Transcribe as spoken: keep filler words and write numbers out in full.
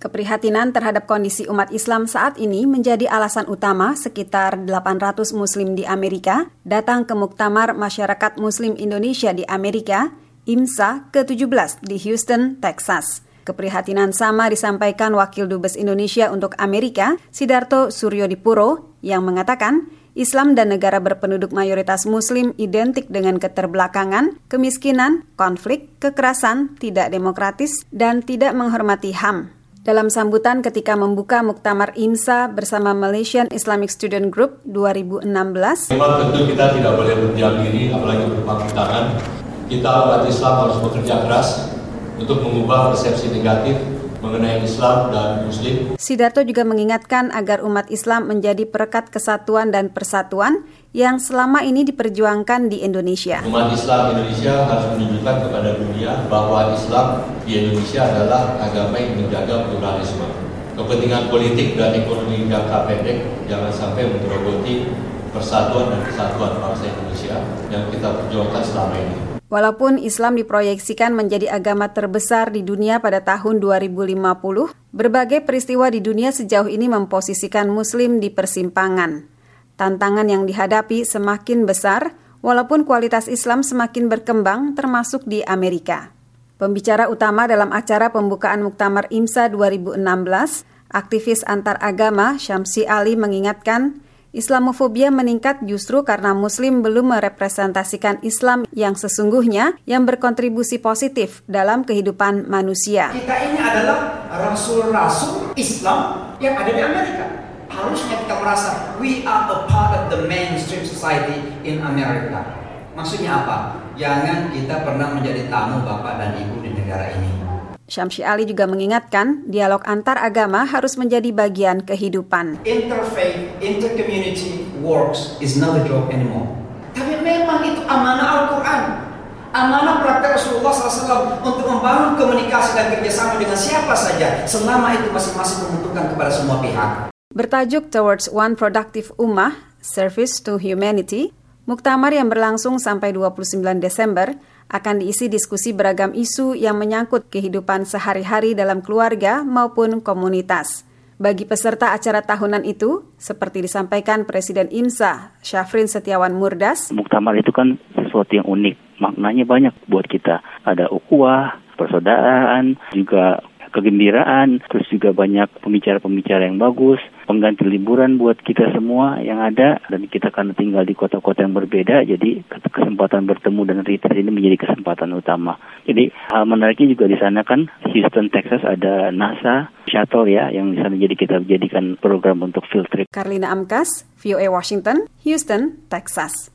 Keprihatinan terhadap kondisi umat Islam saat ini menjadi alasan utama sekitar delapan ratus Muslim di Amerika datang ke Muktamar Masyarakat Muslim Indonesia di Amerika, I M S A ke tujuh belas di Houston, Texas. Keprihatinan sama disampaikan Wakil Dubes Indonesia untuk Amerika, Sidarto Suryodipuro, yang mengatakan Islam dan negara berpenduduk mayoritas Muslim identik dengan keterbelakangan, kemiskinan, konflik, kekerasan, tidak demokratis, dan tidak menghormati H A M. Dalam sambutan ketika membuka Muktamar I M S A bersama Malaysian Islamic Student Group dua ribu enam belas. Memang tentu kita tidak boleh berdiam diri, apalagi berpangku tangan. Kita umat Islam harus bekerja keras untuk mengubah persepsi negatif mengenai Islam dan Muslim. Sidarto juga mengingatkan agar umat Islam menjadi perekat kesatuan dan persatuan yang selama ini diperjuangkan di Indonesia. Umat Islam Indonesia harus menunjukkan kepada dunia bahwa Islam di Indonesia adalah agama yang menjaga pluralisme. Kepentingan politik dan ekonomi jangka pendek jangan sampai menggerogoti persatuan dan kesatuan bangsa Indonesia yang kita perjuangkan selama ini. Walaupun Islam diproyeksikan menjadi agama terbesar di dunia pada tahun dua ribu lima puluh, berbagai peristiwa di dunia sejauh ini memposisikan Muslim di persimpangan. Tantangan yang dihadapi semakin besar, walaupun kualitas Islam semakin berkembang, termasuk di Amerika. Pembicara utama dalam acara pembukaan Muktamar I M S A dua ribu enam belas, aktivis antar agama Syamsi Ali mengingatkan, Islamofobia meningkat justru karena Muslim belum merepresentasikan Islam yang sesungguhnya yang berkontribusi positif dalam kehidupan manusia. Kita ini adalah rasul-rasul Islam yang ada di Amerika. Harusnya kita merasa we are a part of the mainstream society in America. Maksudnya apa? Jangan kita pernah menjadi tamu bapak dan ibu di negara ini. Syamsi Ali juga mengingatkan dialog antar agama harus menjadi bagian kehidupan. Interfaith, intercommunity works is not a joke anymore. Tapi memang itu amanah Al-Quran. Amanah praktek Rasulullah shallallahu alaihi wasallam untuk membangun komunikasi dan kerjasama dengan siapa saja selama itu masing-masing menguntungkan kepada semua pihak. Bertajuk Towards One Productive Ummah, Service to Humanity, Muktamar yang berlangsung sampai dua puluh sembilan Desember akan diisi diskusi beragam isu yang menyangkut kehidupan sehari-hari dalam keluarga maupun komunitas. Bagi peserta acara tahunan itu, seperti disampaikan Presiden I M S A, Syafrin Setiawan Murdas, Muktamar itu kan sesuatu yang unik, maknanya banyak buat kita. Ada ukhuwah, persaudaraan, juga kegembiraan, terus juga banyak pembicara-pembicara yang bagus, pengganti liburan buat kita semua yang ada, dan kita karena tinggal di kota-kota yang berbeda, jadi kesempatan bertemu dan retreat ini menjadi kesempatan utama. Jadi hal menariknya juga di sana kan, Houston, Texas ada NASA shuttle ya, yang di sana jadi kita jadikan program untuk field trip. Karlina Amkas, V O A Washington, Houston, Texas.